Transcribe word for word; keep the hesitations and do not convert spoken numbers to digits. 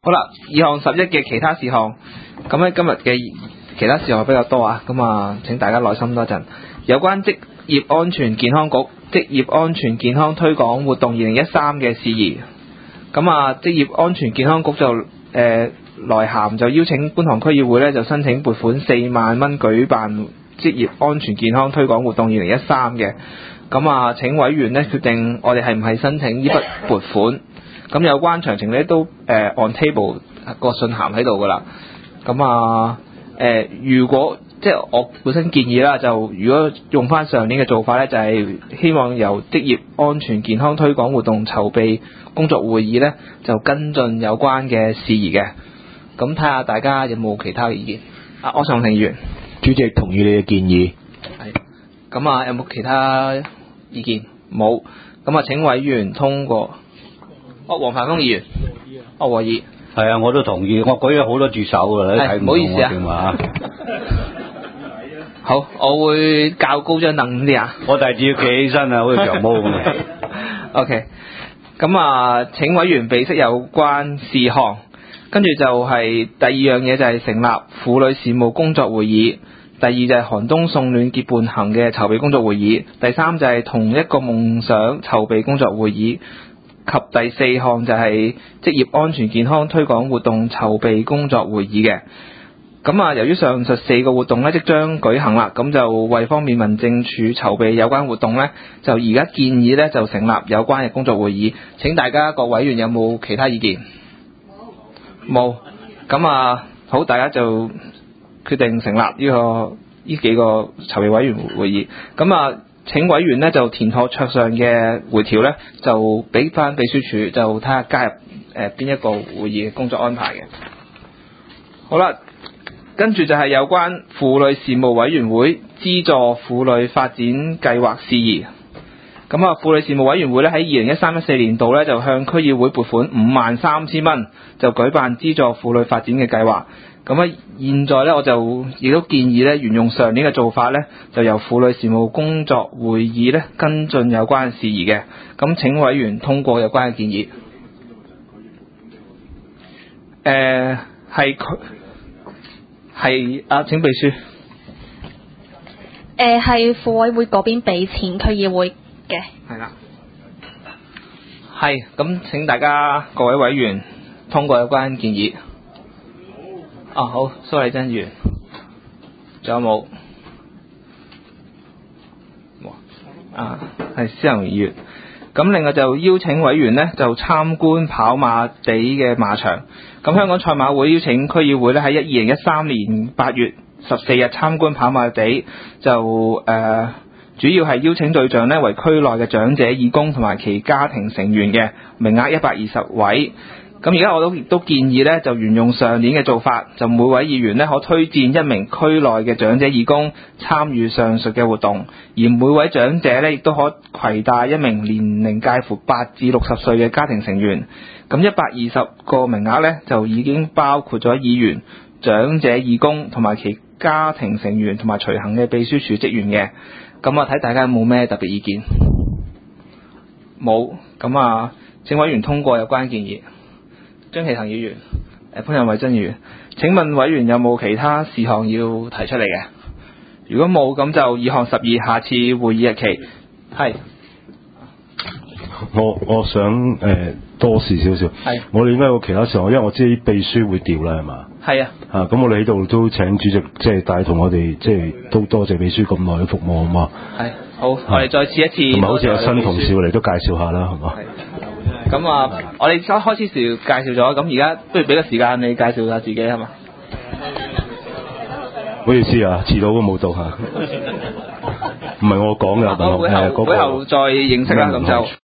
好啦，二項十一嘅其他事項，咁咧今日嘅其他事項比較多啊，咁啊請大家耐心多陣。有關職業安全健康局職業安全健康推廣活動二零一三嘅事宜，咁啊職業安全健康局就誒、呃、來函就邀請觀塘區議會咧就申請撥款四萬蚊舉辦職業安全健康推廣活動二零一三嘅，咁啊請委員咧決定我哋係唔係申請呢筆撥款。咁有關詳情咧都誒、呃、on table 個信函喺度噶啦，咁啊誒、呃、如果即係我本身建議啦，就如果用翻上年嘅做法咧，就係、是、希望由職業安全健康推廣活動籌備工作會議咧，就跟進有關嘅事宜嘅。咁睇下大家有冇其他嘅意見？啊，柯創盛議員， 主席同意你嘅建議。 係。咁啊，有冇其他意見？冇。咁啊，請委員通過。哦，黃繁鋒議員，哦，和議， 係啊，我都同意，我舉咗好多住手㗎啦，你睇唔到我電話。 好，我會較高張凳啲啊。 我第二次要企起身啊，好似長毛咁。 OK，咁啊，請委員備悉有關事項，跟住就係第二樣嘢就係成立婦女事務工作會議，第二就係寒冬送暖結伴行嘅籌備工作會議，第三就係同一個夢想籌備工作會議。及第四項就係職業安全健康推廣活動籌備工作會議嘅。咁啊，由於上述四個活動咧即將舉行啦，咁就為方便民政處籌備有關活動咧，就而家建議咧就成立有關嘅工作會議。請大家各委員有冇其他意見？冇。咁啊，好，大家就決定成立呢、這個呢幾個籌備委員會議。咁啊。請委員呢就填妥桌上嘅回條呢，就俾翻秘書處，就睇下加入誒邊、呃、一個會議嘅工作安排嘅。好啦，跟住就係有關婦女事務委員會資助婦女發展計劃事宜。咁啊，婦女事務委員會呢喺二零一三一四年度呢，就向區議會撥款五萬三千蚊，就舉辦資助婦女發展嘅計劃。咁啊，現在咧我就亦都建議咧，沿用上年嘅做法咧，就由婦女事務工作會議咧跟進有關事宜嘅。咁請委員通過有關嘅建議。誒係佢係啊，請秘書。 誒係婦委會嗰邊俾錢區議會嘅。 係啦。係，咁請大家各位委員通過有關建議。啊好，蘇麗珍議員，仲有冇？啊係施行議員。咁另外就邀請委員呢，就參觀跑馬地嘅馬場。咁香港賽馬會邀請區議會呢，喺一二零一三年八月十四日參觀跑馬地，就誒、呃、主要係邀請對象呢，為區內嘅長者義工同埋其家庭成員嘅，名額一百二十位。咁而家我都亦都建議咧，就沿用上年嘅做法，就每位議員咧可推薦一名區內嘅長者義工參與上述嘅活動，而每位長者咧亦都可攜帶一名年齡介乎八至六十歲嘅家庭成員。咁一百二十個名額咧就已經包括咗議員、長者義工同埋其家庭成員同埋隨行嘅秘書處職員嘅。咁啊睇大家有冇咩特別意見？冇。咁啊請委員通過有關建議。張其騰議員、誒潘仁偉真議員，請問委員有冇其他事項要提出嚟嘅？如果冇，咁就二項十二下次會議日期係。 我我想誒、呃、多事少少。係。我哋應該有其他事項，因為我知啲秘書會調啦，係嘛？係啊。嚇、啊，咁我哋喺度都請主席即係帶同我哋，即係都多謝秘書咁耐嘅服務，好嘛？係。好，我哋再次一次。同埋好似有新同事嚟都介紹下啦，係嘛？咁啊，我哋一開始時介紹咗，咁而家不如俾個時間你介紹下自己係嘛？唔好意思啊，遲到都冇到嚇，唔係我講嘅，係會後會後再認識啦，咁就。